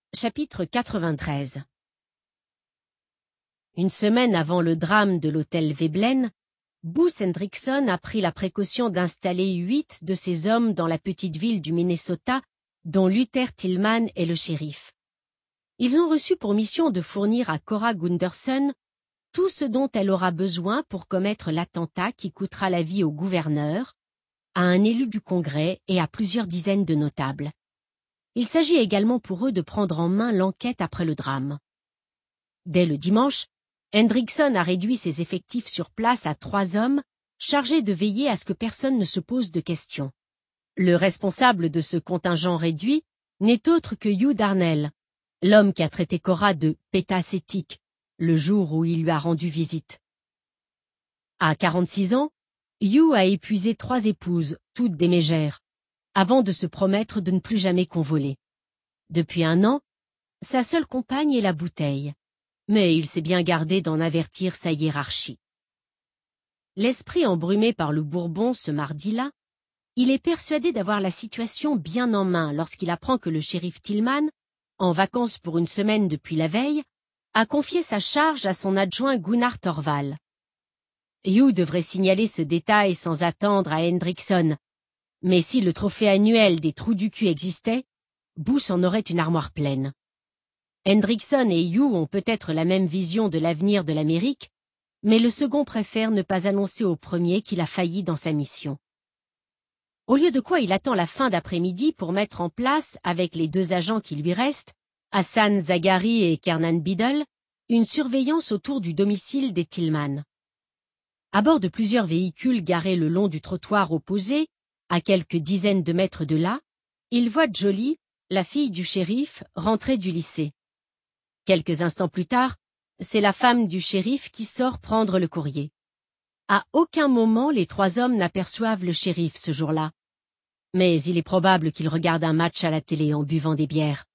Chapitre 93. Une semaine avant le drame de l'hôtel Veblen, Bruce Hendrickson a pris la précaution d'installer 8 de ses hommes dans la petite ville du Minnesota, dont Luther Tillman est le shérif. Ils ont reçu pour mission de fournir à Cora Gunderson tout ce dont elle aura besoin pour commettre l'attentat qui coûtera la vie au gouverneur, à un élu du Congrès et à plusieurs dizaines de notables. Il s'agit également pour eux de prendre en main l'enquête après le drame. Dès le dimanche, Hendrickson a réduit ses effectifs sur place à 3 hommes, chargés de veiller à ce que personne ne se pose de questions. Le responsable de ce contingent réduit n'est autre que Hugh Darnell, l'homme qui a traité Cora de pétacétique le jour où il lui a rendu visite. À 46 ans, Hugh a épuisé 3 épouses, toutes des mégères, avant de se promettre de ne plus jamais convoler. Depuis 1 an, sa seule compagne est la bouteille, mais il s'est bien gardé d'en avertir sa hiérarchie. L'esprit embrumé par le Bourbon ce mardi-là, il est persuadé d'avoir la situation bien en main lorsqu'il apprend que le shérif Tillman, en vacances pour une semaine depuis la veille, a confié sa charge à son adjoint Gunnar Torvald. Hugh devrait signaler ce détail sans attendre à Hendrickson, mais si le trophée annuel des trous du cul existait, Bruce en aurait une armoire pleine. Hendrickson et Hugh ont peut-être la même vision de l'avenir de l'Amérique, mais le second préfère ne pas annoncer au premier qu'il a failli dans sa mission. Au lieu de quoi il attend la fin d'après-midi pour mettre en place, avec les 2 agents qui lui restent, Hassan Zaghari et Kernan Biddle, une surveillance autour du domicile des Tillman. À bord de plusieurs véhicules garés le long du trottoir opposé, à quelques dizaines de mètres de là, il voit Jolie, la fille du shérif, rentrer du lycée. Quelques instants plus tard, c'est la femme du shérif qui sort prendre le courrier. À aucun moment les 3 hommes n'aperçoivent le shérif ce jour-là. Mais il est probable qu'ils regardent un match à la télé en buvant des bières.